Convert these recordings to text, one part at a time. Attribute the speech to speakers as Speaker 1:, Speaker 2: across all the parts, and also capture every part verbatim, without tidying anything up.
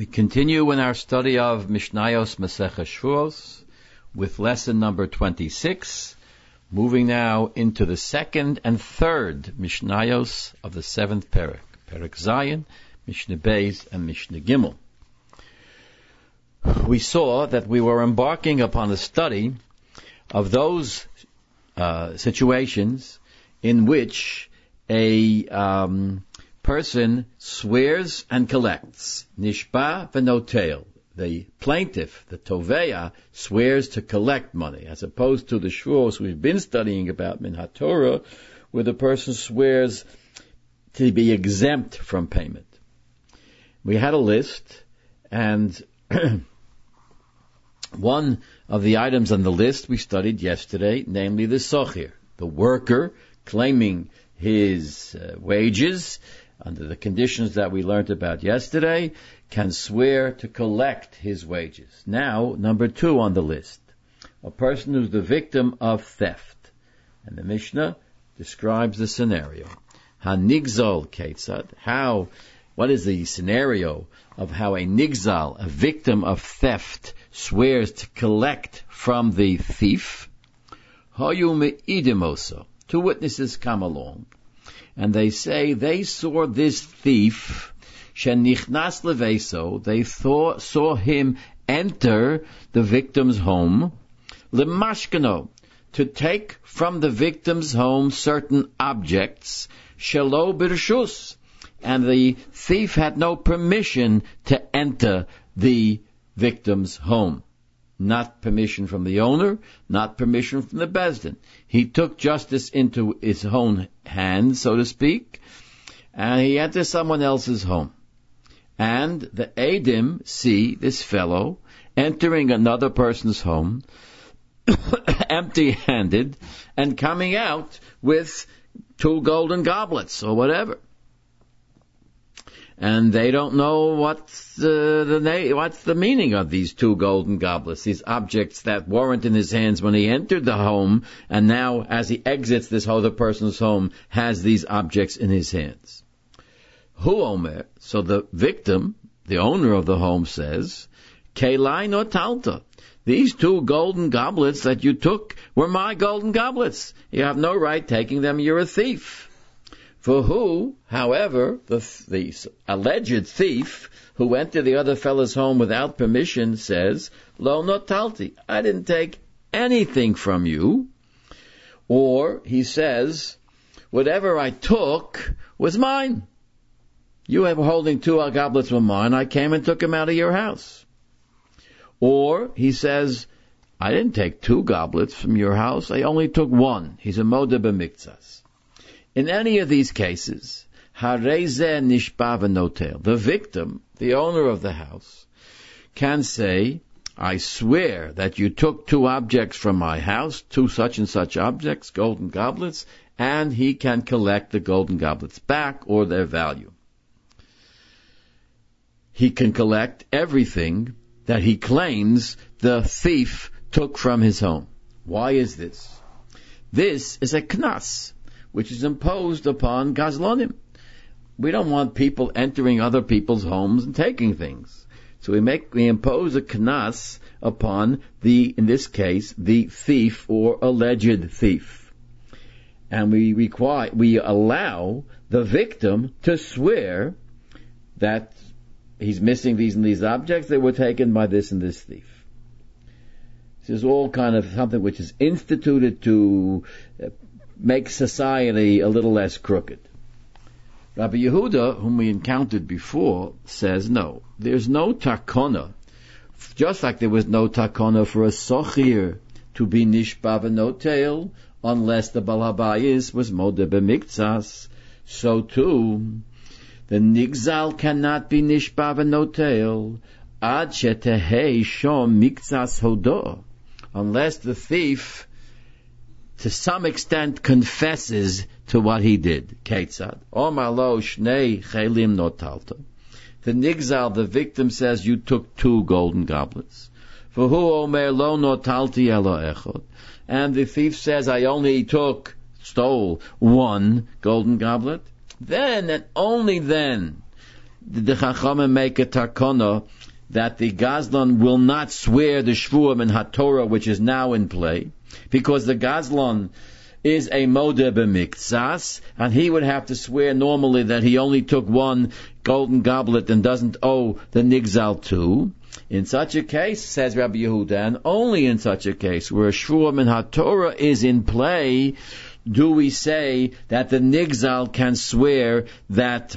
Speaker 1: We continue in our study of Mishnayos Maseches Shavuos with lesson number twenty-six, moving now into the second and third Mishnayos of the seventh Perek, Perek Zayin, Mishnah Beis, and Mishnah Gimel. We saw that we were embarking upon a study of those uh, situations in which a um, person swears and collects. Nishba v'notel. The plaintiff, the toveya, swears to collect money, as opposed to the shvuos we've been studying about min haTorah, where the person swears to be exempt from payment. We had a list, and one of the items on the list we studied yesterday, namely the sochir, the worker claiming his uh, wages under the conditions that we learned about yesterday, can swear to collect his wages. Now, number two on the list, a person who's the victim of theft. And the Mishnah describes the scenario. Ha-nigzal ketzad, how, what is the scenario of how a nigzal, a victim of theft, swears to collect from the thief? Hayu me'idim oso. Two witnesses come along, and they say they saw this thief, shenichnas leveso, they saw, saw him enter the victim's home, lemashkano, to take from the victim's home certain objects, shelo birshus, and the thief had no permission to enter the victim's home. Not permission from the owner, not permission from the Bezdin. He took justice into his own hands, so to speak, and he entered someone else's home. And the Eidim see this fellow entering another person's home, empty-handed, and coming out with two golden goblets or whatever. And they don't know what's uh, the na- what's the meaning of these two golden goblets, these objects that weren't in his hands when he entered the home, and now as he exits this other person's home, has these objects in his hands. Hu omer, so the victim, the owner of the home, says, Kelai no talta. These two golden goblets that you took were my golden goblets. You have no right taking them. You're a thief. For who, however, the, the alleged thief who entered the other fellow's home without permission says, Lo notalti, I didn't take anything from you. Or he says, whatever I took was mine. You were holding two goblets were mine. I came and took them out of your house. Or he says, I didn't take two goblets from your house. I only took one. He's a modeh b'miktzas. In any of these cases, harezeh nishba v'notel, the victim, the owner of the house, can say, I swear that you took two objects from my house, two such and such objects, golden goblets, and he can collect the golden goblets back or their value. He can collect everything that he claims the thief took from his home. Why is this? This is a knas, which is imposed upon gazlonim. We don't want people entering other people's homes and taking things. So we make, we impose a knas upon the, in this case, the thief or alleged thief. And we require, we allow the victim to swear that he's missing these and these objects that were taken by this and this thief. This is all kind of something which is instituted to uh, make society a little less crooked. Rabbi Yehuda, whom we encountered before, says no. There's no takona, just like there was no takona for a sochir to be nishba v'notel, unless the Baal Habayis was modeh b'miktzas. So too, the nigzal cannot be nishba v'notel ad shetehei shom miktzas hodo, unless the thief to some extent confesses to what he did. Ketzad. Omar lo shnei chelim notalta. The nigzal, the victim, says, you took two golden goblets. V'hu omer lo notalti elo echod. And the thief says, I only took, stole one golden goblet. Then, and only then, the Chachamim make a takana that the Gazlan will not swear the Shvuim and HaTorah, which is now in play, because the Gazlan is a modeh b'miktsas, and he would have to swear normally that he only took one golden goblet and doesn't owe the Nigzal two. In such a case, says Rabbi Yehuda, and only in such a case where a Shvuim and HaTorah is in play, do we say that the Nigzal can swear that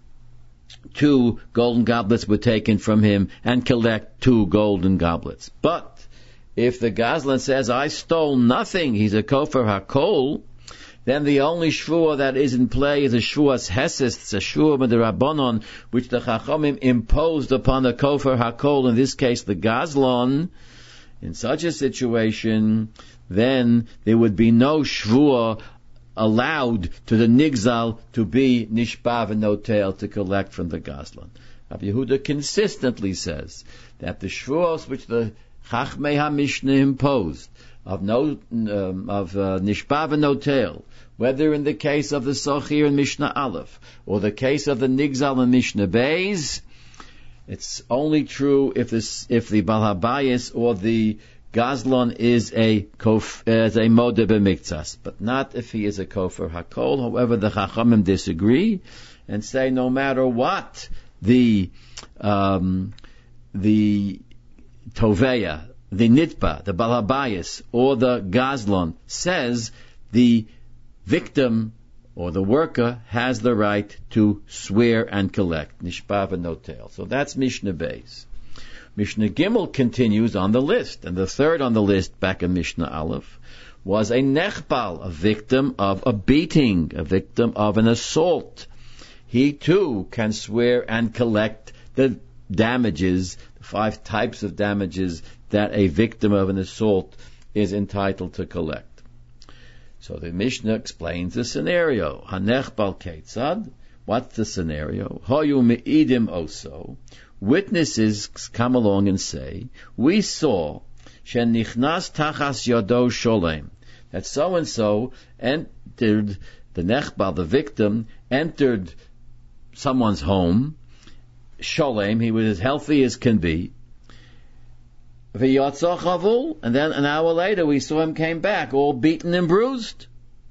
Speaker 1: two golden goblets were taken from him and collect two golden goblets. But if the Gazlan says, I stole nothing, he's a Kofer HaKol, then the only Shvuah that is in play is a Shvuah's Heses, it's a Shvuah B'Derabbanon, which the Chachamim imposed upon the Kofer HaKol, in this case the Gazlan. In such a situation, then there would be no Shvuah allowed to the Nigzal to be Nishba v'Notel, to collect from the Gazlan. Rabbi Yehuda consistently says that the Shvuos which the Chachmei HaMishnah imposed of no um, of uh, Nishba v'Notel, whether in the case of the Sochir in Mishnah Aleph or the case of the Nigzal in Mishnah Beis, it's only true if this if the Baal HaBayis or the Gazlan is a kof, is a modeh b'miktsas, but not if he is a kofer hakol. However, the Chachamim disagree and say no matter what the um, the toveya, the nitba, the Baal HaBayis, or the Gazlan says, the victim or the worker has the right to swear and collect nishba v'notel. So that's Mishnah Beis. Mishnah Gimel continues on the list, and the third on the list back in Mishnah Aleph was a nechbal, a victim of a beating, a victim of an assault. He too can swear and collect the damages, the five types of damages that a victim of an assault is entitled to collect. So the Mishnah explains the scenario. Hanechbal ketzad. What's the scenario? Hoyu me'idim oso. Witnesses come along and say, we saw shenichnas tachas yodo sholem, that so and so entered, the nechbal, the victim, entered someone's home, sholem, he was as healthy as can be, v'yotzo chavul, and then an hour later we saw him came back, all beaten and bruised.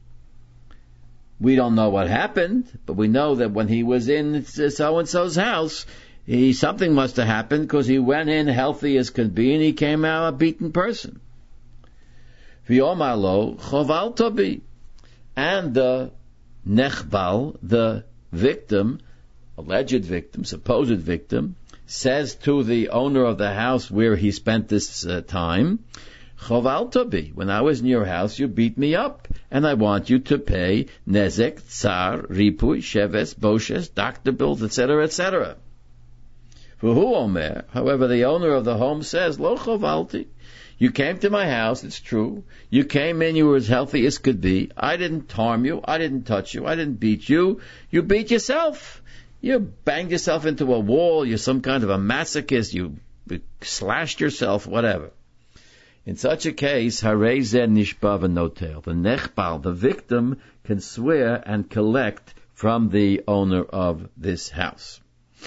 Speaker 1: We don't know what happened, but we know that when he was in so and so's house, He, something must have happened, because he went in healthy as could be and he came out a beaten person. V'yomar lo choval tobi. And the nechbal, the victim, alleged victim, supposed victim, says to the owner of the house where he spent this uh, time, choval tobi, when I was in your house you beat me up, and I want you to pay nezek, tsar, ripui, sheves, boshes, doctor bills, et cetera, et cetera. V'hu omer, however, the owner of the home says, lo chovalti, you came to my house, it's true. You came in, you were as healthy as could be. I didn't harm you, I didn't touch you, I didn't beat you. You beat yourself. You banged yourself into a wall, you're some kind of a masochist, you slashed yourself, whatever. In such a case, harei zeh nishba v'notel, the nechbal, the victim, can swear and collect from the owner of this house.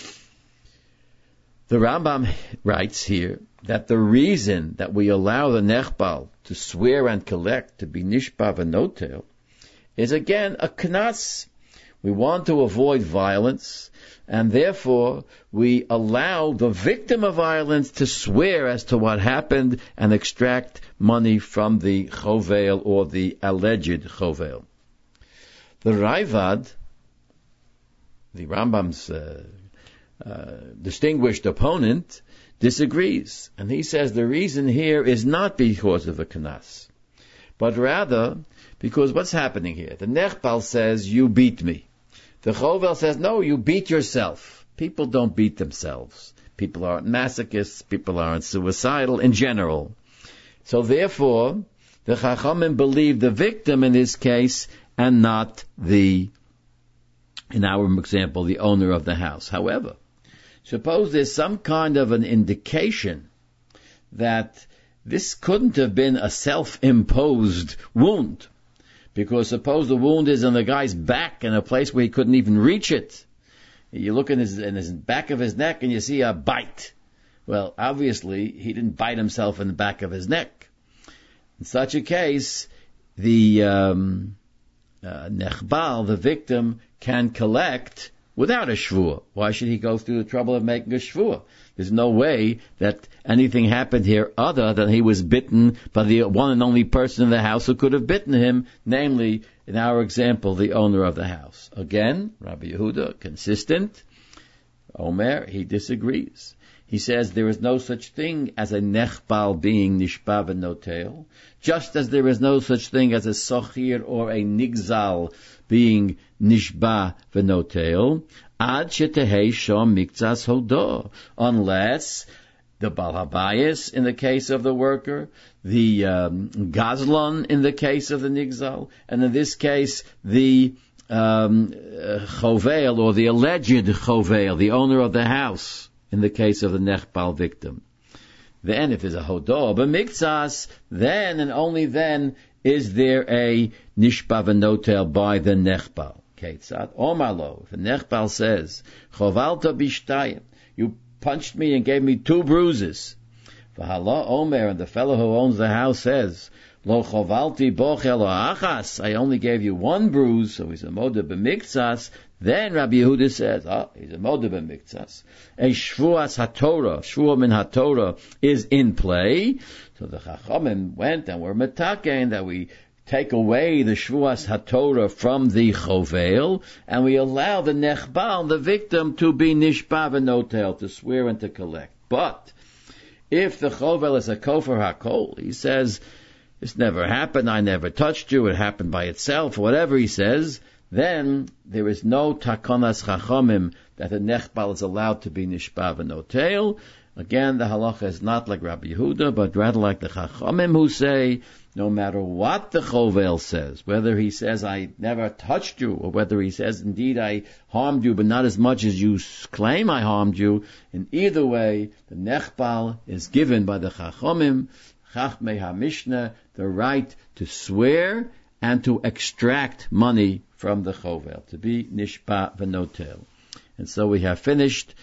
Speaker 1: The Rambam writes here that the reason that we allow the nechbal to swear and collect, to be nishba v'notel, is again a knas. We want to avoid violence, and therefore we allow the victim of violence to swear as to what happened and extract money from the chovel or the alleged chovel. The Raivad, the Rambam's uh, Uh, distinguished opponent, disagrees, and he says the reason here is not because of a knas, but rather because what's happening here? The nechbal says, you beat me. The chovel says, no, you beat yourself. People don't beat themselves. People aren't masochists. People aren't suicidal in general. So therefore, the Chachamim believe the victim in this case and not the, in our example, the owner of the house. However, suppose there's some kind of an indication that this couldn't have been a self-imposed wound, because suppose the wound is in the guy's back in a place where he couldn't even reach it. You look in his, in his back of his neck and you see a bite. Well, obviously, he didn't bite himself in the back of his neck. In such a case, the um, uh, nechbal, the victim, can collect without a shvuah. Why should he go through the trouble of making a shvuah? There's no way that anything happened here other than he was bitten by the one and only person in the house who could have bitten him, namely, in our example, the owner of the house. Again, Rabbi Yehuda, consistent. Omer, he disagrees. He says there is no such thing as a nechbal being nishba v'notel, just as there is no such thing as a sochir or a nigzal being nishba v'notel, ad shetehei shom mikzas hodo, unless the Baal Habayis in the case of the worker, the um, Gazlan in the case of the nigzal, and in this case the um, uh, chovel or the alleged chovel, the owner of the house, in the case of the nechbal victim. Then, if there's a hodo b'miktsas, then and only then is there a nishba v'notel by the nechbal. Ketzad omalo. The nechbal says, chovalta bishtayim. You punched me and gave me two bruises. V'hala omer, and the fellow who owns the house says, lo chovalti boch elo achas. I only gave you one bruise, so he's a moda b'miktsas. Then Rabbi Yehuda says, oh, he's a moda b'miktsas. A shvuas haTorah, shvuah min haTorah, is in play. So the Chachamim went and were metakein that we take away the shvuas haTorah from the chovel, and we allow the nechbal, the victim, to be nishba v'notel, to swear and to collect. But if the chovel is a kofer hakol, he says, this never happened, I never touched you, it happened by itself, whatever he says, then there is no takonas chachamim that the nechbal is allowed to be nishba v'notel. Again, the halacha is not like Rabbi Yehuda, but rather like the chachamim who say, no matter what the chovel says, whether he says, I never touched you, or whether he says, indeed, I harmed you, but not as much as you claim I harmed you, in either way, the nechbal is given by the chachamim, chachmei ha-mishnah, the right to swear and to extract money from the chovel, to be nishba v'notel. And so we have finished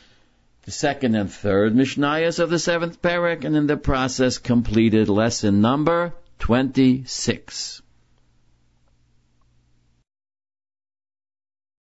Speaker 1: the second and third Mishnayos of the seventh parak, and in the process completed lesson number twenty-six.